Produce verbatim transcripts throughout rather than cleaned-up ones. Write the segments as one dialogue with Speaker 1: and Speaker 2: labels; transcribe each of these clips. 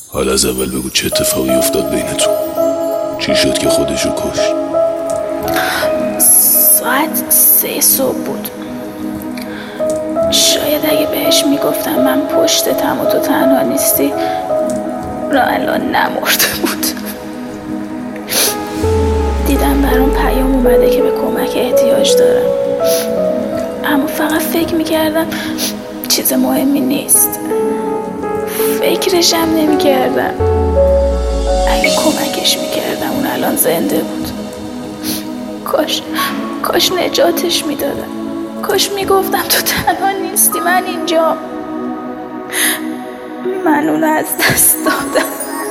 Speaker 1: حالا از اول بگو چه اتفاقی افتاد بینتون؟ چی شد که خودشو کشت؟
Speaker 2: ساعت سه صبح بود. شاید اگه بهش میگفتم من پشتتم و تو تنها نیستی را الان نمرده بود. دیدم برام پیام اومده که به کمک احتیاج دارم، اما فقط فکر میکردم چیز مهمی نیست. فکرشم نمیکردم اگه کمکش میکردم اون الان زنده بود. کاش کاش نجاتش میدادم. کاش میگفتم تو تنها نیستی، من اینجا. من اونو از دست دادم.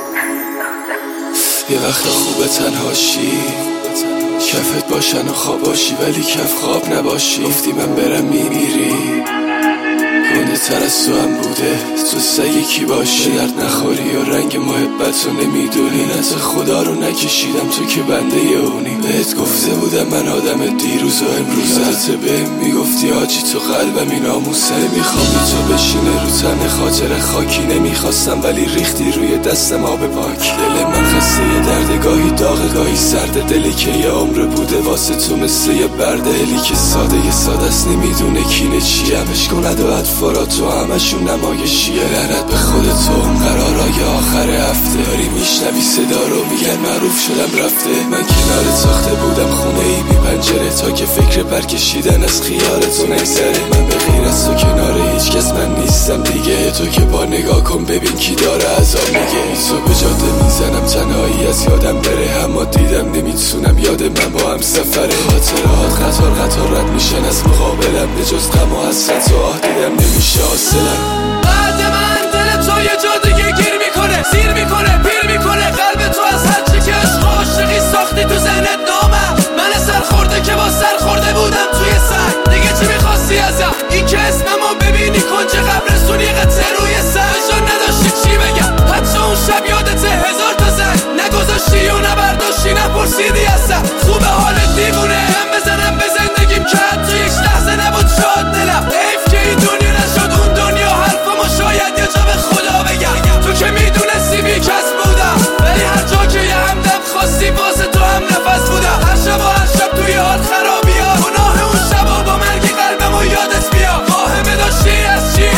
Speaker 3: یه وقت خوبه تنهاشی، کفت باشن و خواباشی ولی کف خواب نباشی. گفتی من برم میمیری، گنده تر از تو هم بوده تو سگ کی باشی. درد نخوری و رنگ محبت رو نمیدونی. نت خدا رو نکشیدم تو که بنده اونی. بهت گفته بودم من آدم دیروز و امروز. یادت بهم میگفتی آجی تو قلبمی ناموسه. نمیخوام تو بشینه رو تن خاطر خاکی. نمیخواستم ولی ریختی روی دستم آب پاک. دل من خسته یه درد، گاهی داغ گاهی سرده. دلی که یه عمر بوده واسه تو مثل یه برده. هلی که ساده یه ساده است نمیدونه کینه چیه. همش کند و اطفارا تو همشون نمایشیه. لعنت به خودت اون قرارای آخر هفته. داری میشنوی صدا رو میگن معروف شدم رفته. من کنار ساخته بودم خونه ای بی پنجره تا که فکر برکشیدن از خیالتو نگذره. من به غیر از تو کنار هیچ کس من نیستم دیگه. تو که با نگاه کن ببین کی داره عذاب میگه. تو به جاده میزنم تنهایی از یادم بره، اما دیدم نمیتونم یاد من با هم سفره. خاطرات قطار قطار رد میشن از مقابلم، به جز غم و حسرت و آه دیدم نمیشه حاصلم.
Speaker 4: بعد من دل تو یه جا دیگه گیر میکنه، سیر میکنه، پیر میکنه. قلب تو از هر چی که عشق و عاشقی ساختی تو ذهنت نامم. من سرخورده که با سرخورده بودم توی سر. دیگه چی میخواستی ازم؟ این که اسممو ببینی کنج قبرستونی قطعه روی سر. جا نداشتی چی بگم، حتی اون شب یادته هزار تا زن نگذاشتی و نبرداشتی نپرسیدی اصلا خوبه حالت دیوونه. هم بزنم به زندگیم که حتی یک لحظه نبود شاد دلم. حیف که این دنیا نشد اون دنیا. حرفمو شاید یه جا به خدا بگم. تو که میدونستی بی کس بودم، ولی هر جا که یه همدم خواستی واسه تو هم نفس بودم. هر شب و هر شب توی حال خرابی ها. گناه اون شب و با مرگی قلبمو یادت بیا. واهمه داشتی از چی؟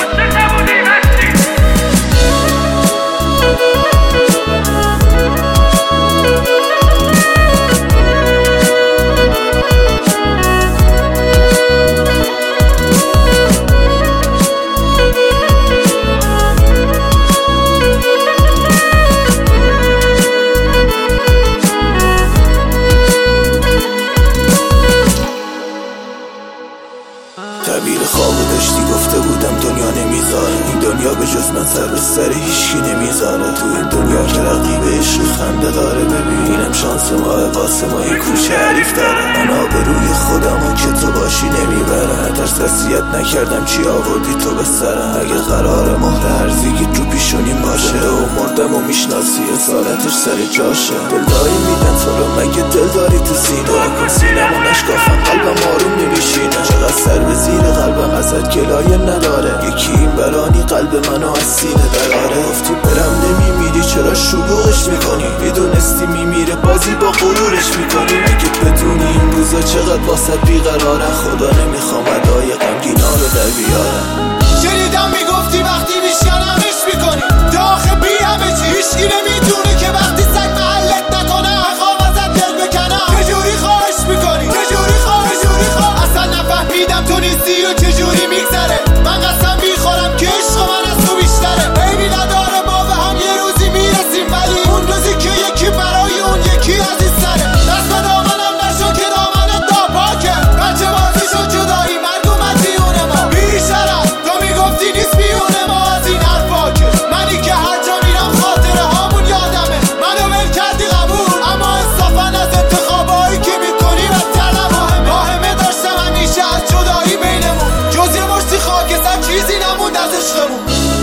Speaker 3: تعبیر خوابو داشتی گفته بودم دنیا نمیذاره. این دنیا به جز من سر به سر هیچکی نمیذاره. تو این دنیا که رقیب عشق خنده داره. ببینم شانس ماه واسه ما یه کوچه حریف داره. من آبروی خودم و که تو باشی نمیبره. نترس وصیت نکردم چی آوردی تو به سرم. اگه قرار مهر هرزگی تو پیشونیم باشه و مردم و میشناسی اصالتش سر جاشه. دلداری میدن تو رو مگه دل داری تو سینه. کن سینم و نشکافم قلبم آروم نمیشینه. چقدر سر به زیر قلبم ازت گلایه نداره. یکی این برانی قلب منو از سینه دراره. گفتی برم نمیمیری چرا شلوغش میکنی؟ میدونستی میمیره بازی با غرورش میکنی. اگه بدونی این روزا چقدر واسط بیقراره. خدا نمیخوام ادای غمگینا رو در بیارم.
Speaker 4: شنیدم میگفتی وقتی میشکنمش میکنی. داخل بی همه چی هیچکی نمیدونه که وقتی سگ محلت نکنه میخوام ازت دل بکنم. چجوری خواهش میکنی؟ چجوری خواهش چجوری خواهش اصلا نفهمیدم تو نیستی و چجوری میگذره. من قسم میخورم که عشق من از تو بیشتره. بیبی نداره ما به هم یه روزی میرسیم، ولی اون روزی که یکی برای اون یکی عزیز سره. دست به دامنم نشو که دامنت ناپاکه. بچه بازی شد جدایی مرگ و مدیون ما. بیشرف تو میگفتی نیست بیون ما از این حرفاکه. منی که هر جا میرم خاطره هامون یادمه. منو ول کردی قبول، اما انصافا از انتخابایی که میکنی بدتر نماهمه. واهمه داشتم همیشه از جدایی بینمون، جز یه مشتی خاکستر چیزی نموند از عشقمون.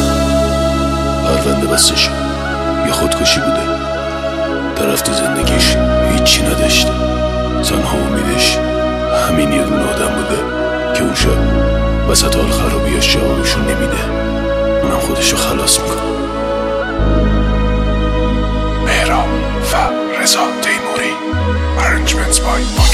Speaker 1: پرونده بستش یه خودکشی بوده. طرف تو زندگیش هیچی نداشته، تنها امیدش همین یه دونه آدم بوده که اون شب وسط حال خرابیاش جوابشون نمیده. اونم خودشو خلاص میکنه. Arrangements by